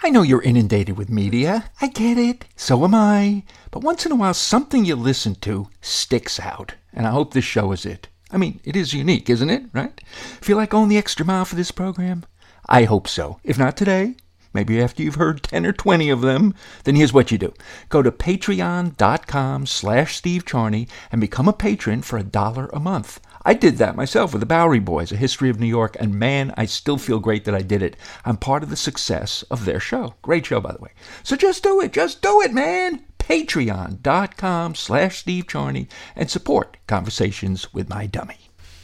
I know you're inundated with media. I get it. So am I. But once in a while, something you listen to sticks out. And I hope this show is it. I mean, it is unique, isn't it? Right? Feel like going the extra mile for this program? I hope so. If not today, maybe after you've heard 10 or 20 of them, then here's what you do. Go to patreon.com/Steve Charney and become a patron for $1 a month. I did that myself with the Bowery Boys, A History of New York, and man, I still feel great that I did it. I'm part of the success of their show. Great show, by the way. So just do it, man. Patreon.com/Steve Charney and support Conversations with My Dummy.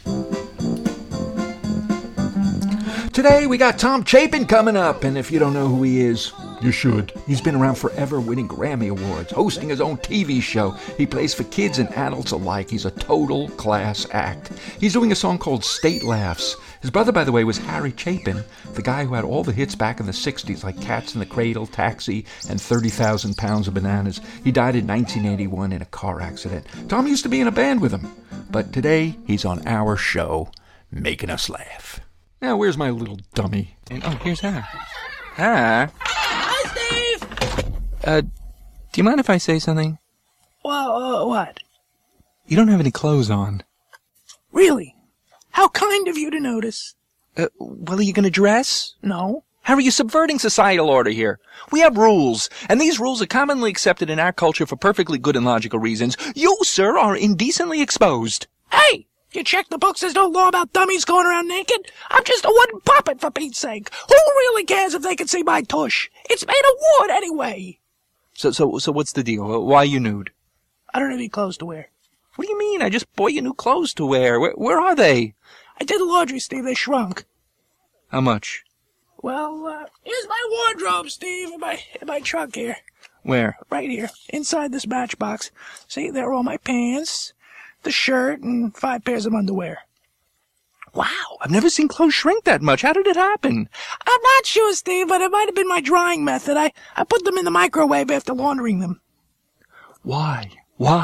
Today we got Tom Chapin coming up, and if you don't know who he is, you should. He's been around forever, winning Grammy Awards, hosting his own TV show. He plays for kids and adults alike. He's a total class act. He's doing a song called State Laughs. His brother, by the way, was Harry Chapin, the guy who had all the hits back in the 60s, like Cats in the Cradle, Taxi, and 30,000 Pounds of Bananas. He died in 1981 in a car accident. Tom used to be in a band with him, but today he's on our show, making us laugh. Now, where's my little dummy? And, here's her. Hi. Hi, Steve! Do you mind if I say something? Well, what? You don't have any clothes on. Really? How kind of you to notice. Well, are you gonna dress? No. How are you subverting societal order here? We have rules, and these rules are commonly accepted in our culture for perfectly good and logical reasons. You, sir, are indecently exposed. Hey! You check the books, there's no law about dummies going around naked. I'm just a wooden puppet, for Pete's sake. Who really cares if they can see my tush? It's made of wood anyway. So what's the deal? Why are you nude? I don't have any clothes to wear. What do you mean? I just bought you new clothes to wear. Where are they? I did the laundry, Steve. They shrunk. How much? Well, here's my wardrobe, Steve, in my trunk here. Where? Right here, inside this matchbox. See, there are all my pants, the shirt, and 5 pairs of underwear. Wow, I've never seen clothes shrink that much. How did it happen? I'm not sure, Steve, but it might have been my drying method. I put them in the microwave after laundering them. Why?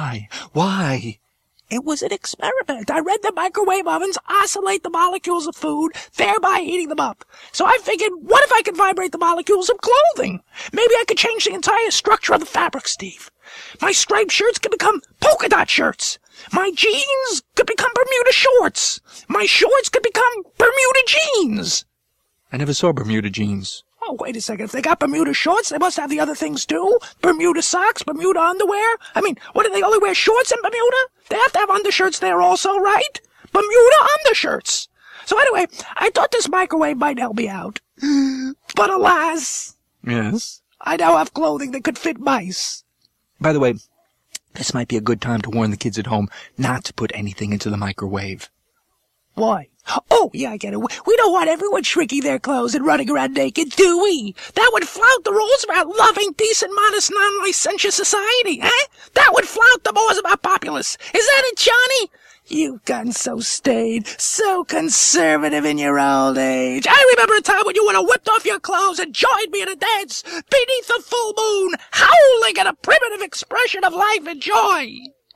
It was an experiment. I read the microwave ovens oscillate the molecules of food, thereby heating them up. So I figured, what if I could vibrate the molecules of clothing? Maybe I could change the entire structure of the fabric, Steve. My striped shirts could become polka dot shirts. My jeans could become Bermuda shorts. My shorts could become Bermuda jeans. I never saw Bermuda jeans. Oh, wait a second. If they got Bermuda shorts, they must have the other things too. Bermuda socks, Bermuda underwear. I mean, what, do they only wear shorts in Bermuda? They have to have undershirts there also, right? Bermuda undershirts. So anyway, I thought this microwave might help me out. But alas, Yes? I now have clothing that could fit mice. By the way, this might be a good time to warn the kids at home not to put anything into the microwave. Why? Oh, yeah, I get it. We don't want everyone shrinking their clothes and running around naked, do we? That would flout the rules of our loving, decent, modest, non-licentious society, eh? That would flout the laws of our populace. Is that it, Johnny? You've gotten so staid, so conservative in your old age. I remember a time when you would have whipped off your clothes and joined me in a dance beneath the full moon, howling at a primitive expression of life and joy.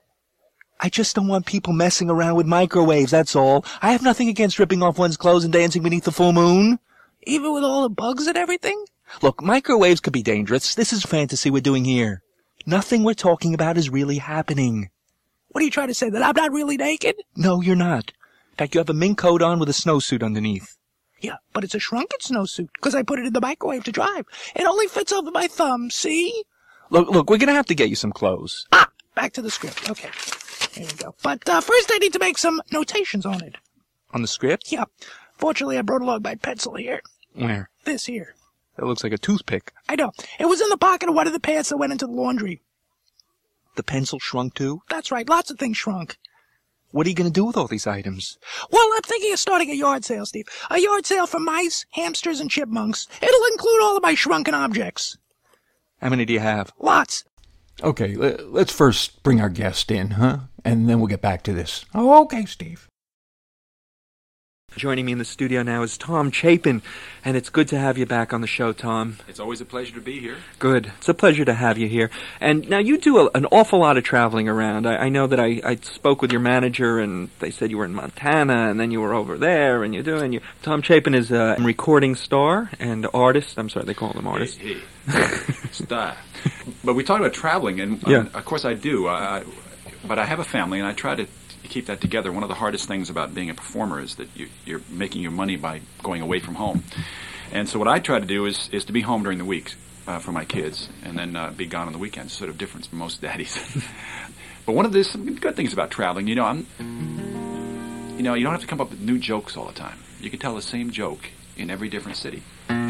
I just don't want people messing around with microwaves, that's all. I have nothing against ripping off one's clothes and dancing beneath the full moon. Even with all the bugs and everything? Look, microwaves could be dangerous. This is fantasy we're doing here. Nothing we're talking about is really happening. What are you trying to say, that I'm not really naked? No, you're not. In fact, you have a mink coat on with a snowsuit underneath. Yeah, but it's a shrunken snowsuit, because I put it in the microwave to dry. It only fits over my thumb, see? Look, we're gonna have to get you some clothes. Back to the script. Okay, here we go. But first I need to make some notations on it. On the script? Yeah. Fortunately, I brought along my pencil here. Where? This here. That looks like a toothpick. I know. It was in the pocket of one of the pants that went into the laundry. The pencil shrunk too? That's right. Lots of things shrunk. What are you gonna do with all these items? Well, I'm thinking of starting a yard sale, Steve. A yard sale for mice, hamsters, and chipmunks. It'll include all of my shrunken objects. How many do you have? Lots. Okay, let's first bring our guest in, huh? And then we'll get back to this. Oh, okay, Steve. Joining me in the studio now is Tom Chapin, and it's good to have you back on the show, Tom. It's always a pleasure to be here. Good. It's a pleasure to have you here. And now you do an awful lot of traveling around. I know that I spoke with your manager, and they said you were in Montana, and then you were over there, and Tom Chapin is a recording star and artist. I'm sorry, they call him artist. Hey. Stop. But we talked about traveling, and of course I do. But I have a family, and I try to keep that together. One of the hardest things about being a performer is that you're making your money by going away from home. And so what I try to do is to be home during the week for my kids, and then be gone on the weekends. Sort of different from most daddies. But one of the some good things about traveling, you don't have to come up with new jokes all the time. You can tell the same joke in every different city.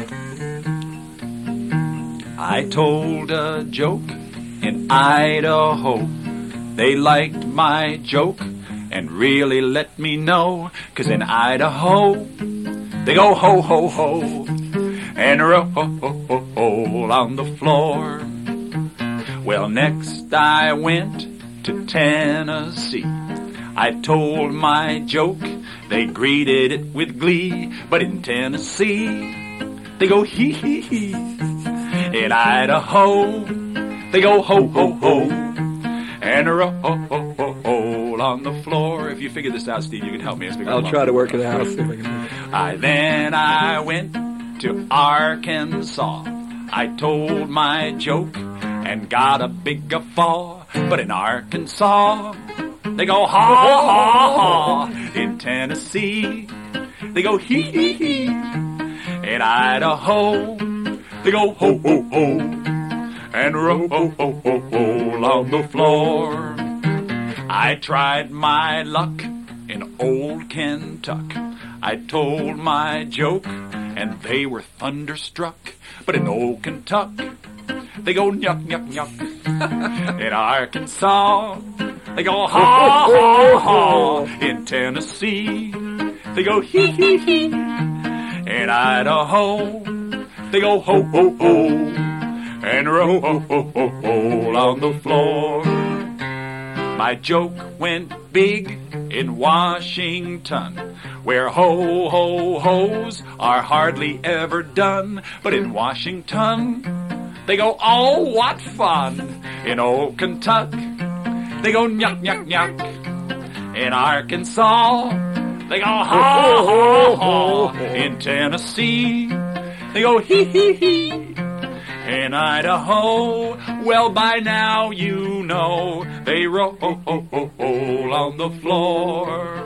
I told a joke in Idaho. They liked my joke and really let me know, 'cause in Idaho they go ho ho ho and roll on the floor. Well, next I went to Tennessee. I told my joke, they greeted it with glee, but in Tennessee they go hee hee hee. In Idaho they go ho ho ho and roll on the floor. If you figure this out, Steve, you can help me. I'll try to work it out. Then I went to Arkansas. I told my joke and got a big guffaw. But in Arkansas, they go ha ha ha. In Tennessee, they go hee hee hee. In Idaho, they go ho ho ho and roll on the floor. I tried my luck in old Kentucky. I told my joke and they were thunderstruck. But in old Kentucky, they go nyuk nyuk nyuk. In Arkansas, they go ha ha ha. In Tennessee, they go hee hee hee. In Idaho, they go ho ho ho and roll on the floor. My joke went big in Washington, where ho ho ho's are hardly ever done. But in Washington, they go, oh, what fun. In old Kentucky, they go nyuk nyuk nyuk. In Arkansas, they go ha ha ha. In Tennessee, they go hee hee hee. In Idaho, well, by now you know they roll on the floor.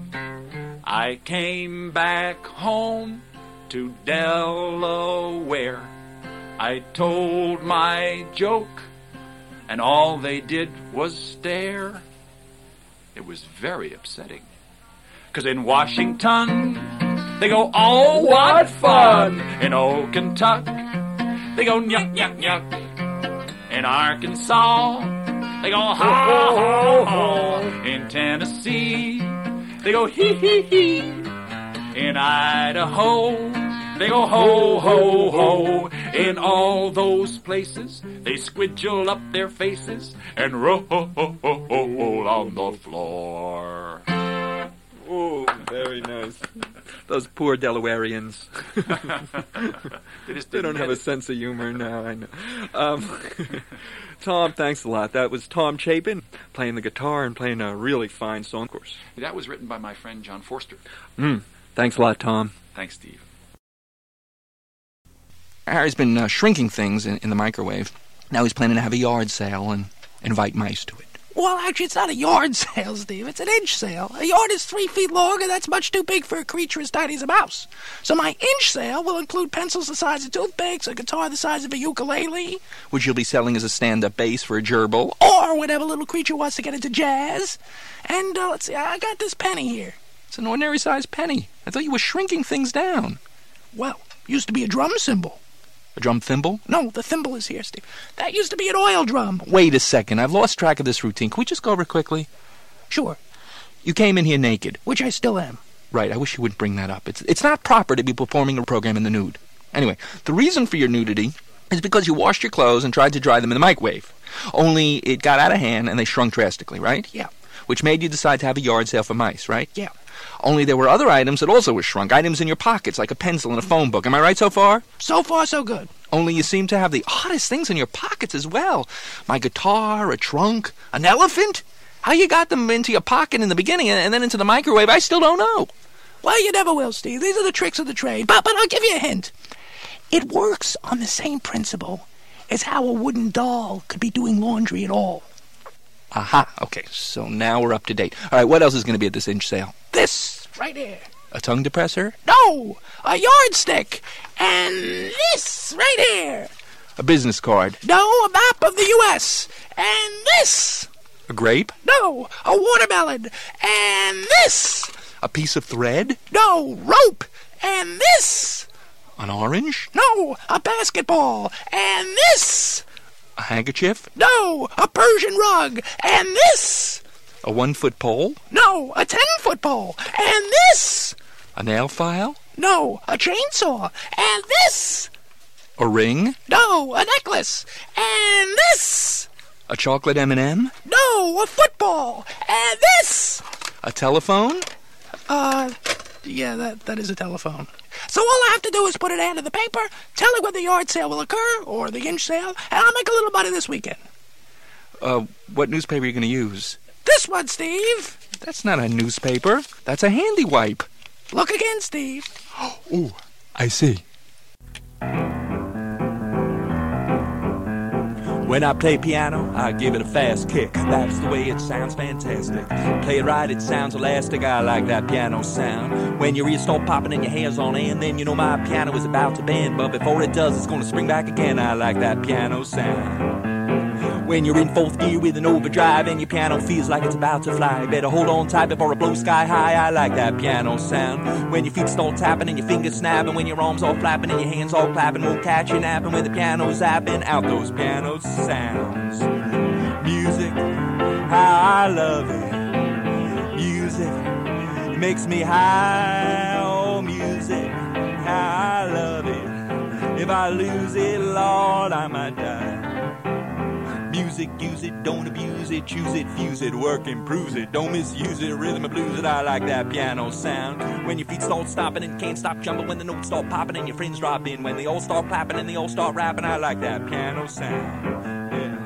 I came back home to Delaware. I told my joke, and all they did was stare. It was very upsetting. 'Cause in Washington, they go, oh, what fun. In old Kentucky, they go nyuk nyuk nyuk. In Arkansas, they go ha ha ha. In Tennessee, they go hee hee hee. In Idaho, they go ho ho ho. In all those places, they squidgle up their faces and roll on the floor. Oh, very nice. Those poor Delawareans. They don't have a sense of humor now, I know. Tom, thanks a lot. That was Tom Chapin playing the guitar and playing a really fine song, of course. That was written by my friend John Forster. Thanks a lot, Tom. Thanks, Steve. Harry's been shrinking things in the microwave. Now he's planning to have a yard sale and invite mice to it. Well, actually, it's not a yard sale, Steve. It's an inch sale. A yard is 3 feet long, and that's much too big for a creature as tiny as a mouse. So my inch sale will include pencils the size of toothpicks, a guitar the size of a ukulele, which you'll be selling as a stand-up bass for a gerbil, or whatever little creature wants to get into jazz. And, let's see, I got this penny here. It's an ordinary-sized penny. I thought you were shrinking things down. Well, used to be a drum cymbal. A drum thimble? No, the thimble is here, Steve. That used to be an oil drum. Wait a second. I've lost track of this routine. Can we just go over it quickly? Sure. You came in here naked. Which I still am. Right. I wish you wouldn't bring that up. It's not proper to be performing a program in the nude. Anyway, the reason for your nudity is because you washed your clothes and tried to dry them in the microwave. Only it got out of hand and they shrunk drastically, right? Yeah. Which made you decide to have a yard sale for mice, right? Yeah. Only there were other items that also were shrunk, items in your pockets, like a pencil and a phone book. Am I right so far? So far, so good. Only you seem to have the oddest things in your pockets as well. My guitar, a trunk, an elephant. How you got them into your pocket in the beginning and then into the microwave, I still don't know. Well, you never will, Steve. These are the tricks of the trade. But I'll give you a hint. It works on the same principle as how a wooden doll could be doing laundry at all. Aha, okay, so now we're up to date. All right, what else is going to be at this inch sale? This right here. A tongue depressor? No, a yardstick. And this right here. A business card? No, a map of the U.S. And this. A grape? No, a watermelon. And this. A piece of thread? No, rope. And this. An orange? No, a basketball. And this. A handkerchief? No, a Persian rug. And this. A 1-foot pole? No, a 10-foot pole. And this. A nail file? No, a chainsaw. And this. A ring? No, a necklace. And this. A chocolate M&M? No, a football. And this. A telephone? Yeah, that is a telephone. So all I have to do is put an ad in the paper, tell it when the yard sale will occur, or the inch sale, and I'll make a little money this weekend. What newspaper are you going to use? This one, Steve. That's not a newspaper. That's a handy wipe. Look again, Steve. Ooh, I see. When I play piano, I give it a fast kick. That's the way it sounds fantastic. Play it right, it sounds elastic. I like that piano sound. When your ears start popping and your hair's on end, then you know my piano is about to bend. But before it does, it's gonna spring back again. I like that piano sound. When you're in fourth gear with an overdrive and your piano feels like it's about to fly, better hold on tight before it blows sky high. I like that piano sound. When your feet start tapping and your fingers snapping, when your arms all flapping and your hands all clapping, won't catch you napping when the piano's zapping out those piano sounds. Music, how I love it. Music, it makes me high. Oh, music, how I love it. If I lose it, Lord, I might die. Music, use it, don't abuse it, choose it, fuse it, work, improves it, don't misuse it, rhythm and blues it, I like that piano sound. When your feet start stopping and can't stop jumping, when the notes start popping and your friends drop in, when they all start clapping and they all start rapping, I like that piano sound. Yeah.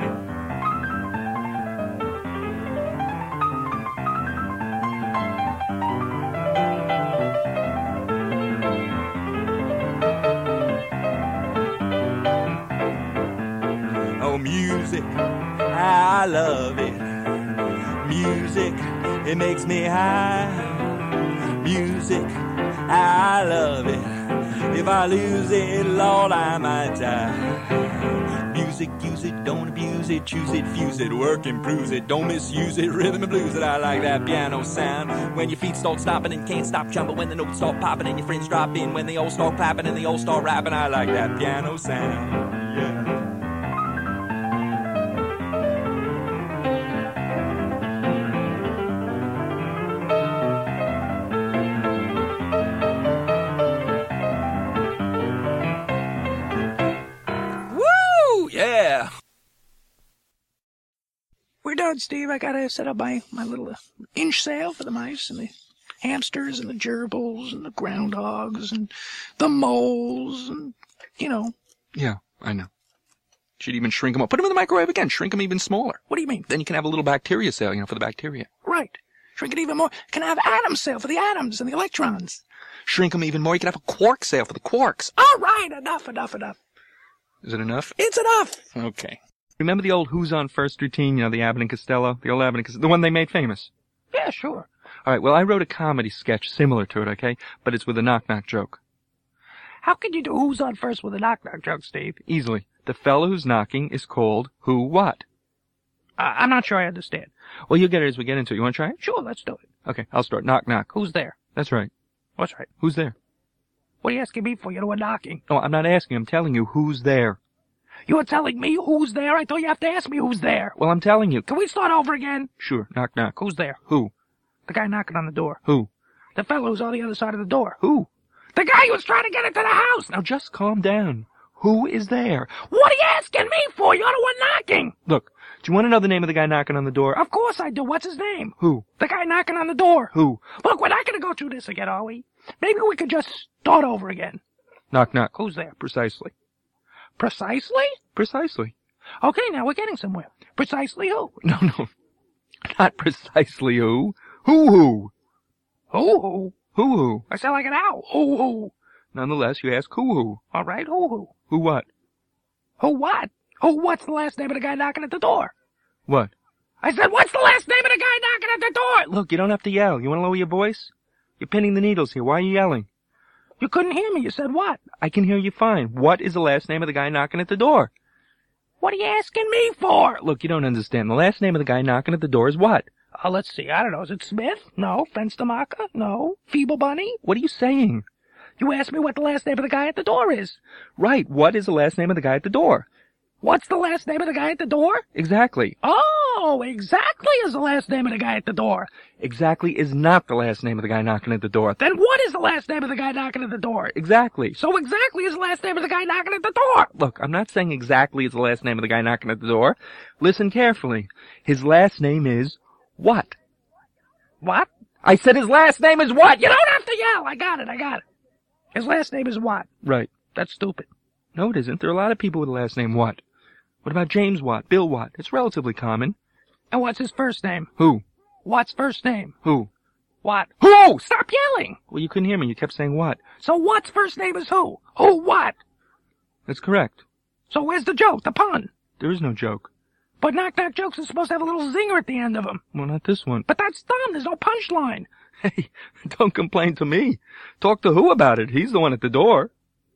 Music, I love it. Music, it makes me high. Music, I love it. If I lose it, Lord, I might die. Music, use it, don't abuse it, choose it, fuse it, work, improves it, don't misuse it, rhythm and blues it, I like that piano sound. When your feet start stopping and can't stop jumping, when the notes start popping and your friends drop in, when they all start clapping and they all start rapping, I like that piano sound. Yeah. Yeah. We're done, Steve. I gotta set up my little inch sale for the mice and the hamsters and the gerbils and the groundhogs and the moles and, you know. Yeah, I know. Should even shrink them up. Put them in the microwave again. Shrink them even smaller. What do you mean? Then you can have a little bacteria sale, for the bacteria. Right. Shrink it even more. Can I have atom sale for the atoms and the electrons? Shrink them even more. You can have a quark sale for the quarks. All right, enough. Is it enough? It's enough. Okay. Remember the old Who's on First routine? The Abbott and Costello? The old Abbott and Costello? The one they made famous? Yeah, sure. All right, well, I wrote a comedy sketch similar to it, okay? But it's with a knock-knock joke. How can you do Who's on First with a knock-knock joke, Steve? Easily. The fellow who's knocking is called Who What? I'm not sure I understand. Well, you'll get it as we get into it. You want to try it? Sure, let's do it. Okay, I'll start. Knock, knock. Who's there? That's right. What's right? Who's there? What are you asking me for? You know what knocking. No, I'm not asking. I'm telling you who's there. You're telling me who's there? I thought you have to ask me who's there. Well, I'm telling you. Can we start over again? Sure. Knock, knock. Who's there? Who? The guy knocking on the door. Who? The fellow who's on the other side of the door. Who? The guy who was trying to get into the house. Now just calm down. Who is there? What are you asking me for? You're the one knocking. Look, Do you want to know the name of the guy knocking on the door? Of course I do. What's his name? Who? The guy knocking on the door. Who? Look, we're not going to go through this again, are we? Maybe we could just start over again. Knock, knock. Who's there? Precisely. Precisely? Precisely. Okay, now we're getting somewhere. Precisely who? No. Not precisely who. Who? Who? Who? I sound like an owl. Who? Nonetheless, you ask who. All right, who? Who what? Who what? What's the last name of the guy knocking at the door? What? I said, what's the last name of the guy knocking at the door? Look, you don't have to yell. You want to lower your voice? You're pinning the needles here. Why are you yelling? You couldn't hear me. You said what? I can hear you fine. What is the last name of the guy knocking at the door? What are you asking me for? Look, you don't understand. The last name of the guy knocking at the door is what? Let's see. I don't know. Is it Smith? No. Fenstermacher? No. Feeble Bunny? What are you saying? You asked me what the last name of the guy at the door is. Right. What is the last name of the guy at the door? What's the last name of the guy at the door? Exactly. Oh, exactly is the last name of the guy at the door. Exactly is not the last name of the guy knocking at the door. Then what is the last name of the guy knocking at the door? Exactly. So exactly is the last name of the guy knocking at the door. Look, I'm not saying exactly is the last name of the guy knocking at the door. Listen carefully. His last name is what? What? I said his last name is what? You don't have to yell. I got it. His last name is what? Right. That's stupid. No, it isn't. There are a lot of people with the last name Watt. What about James Watt, Bill Watt? It's relatively common. And what's his first name? Who? Watt's first name? Who? What? Who? Stop yelling! Well, you couldn't hear me. You kept saying what? So Watt's first name is who? Who what? That's correct. So where's the joke, the pun? There is no joke. But knock-knock jokes are supposed to have a little zinger at the end of them. Well, not this one. But that's dumb. There's no punchline. Hey, don't complain to me. Talk to Who about it. He's the one at the door.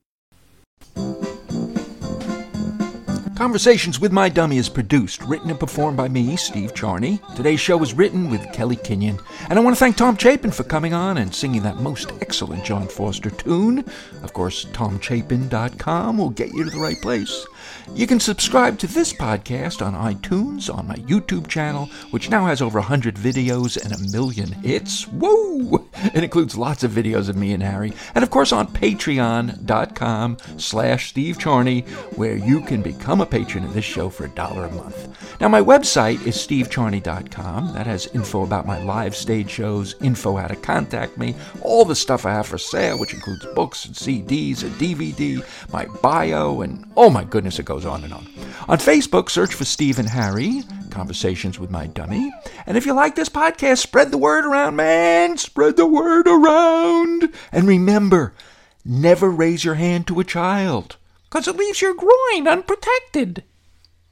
Conversations with My Dummy is produced, written and performed by me, Steve Charney. Today's show was written with Kelly Kenyon. And I want to thank Tom Chapin for coming on and singing that most excellent John Foster tune. Of course, TomChapin.com will get you to the right place. You can subscribe to this podcast on iTunes, on my YouTube channel, which now has over 100 videos and 1 million hits. Woo! It includes lots of videos of me and Harry. And of course on Patreon.com/Steve Charney, where you can become a patron of this show for $1 a month. Now, my website is stevecharney.com. That has info about my live stage shows, info how to contact me, all the stuff I have for sale, which includes books and CDs, a DVD, my bio, and oh my goodness, it goes on and on. On Facebook, search for Steve and Harry, Conversations with My Dummy. And if you like this podcast, spread the word around, man. Spread the word around. And remember, never raise your hand to a child, 'cause it leaves your groin unprotected.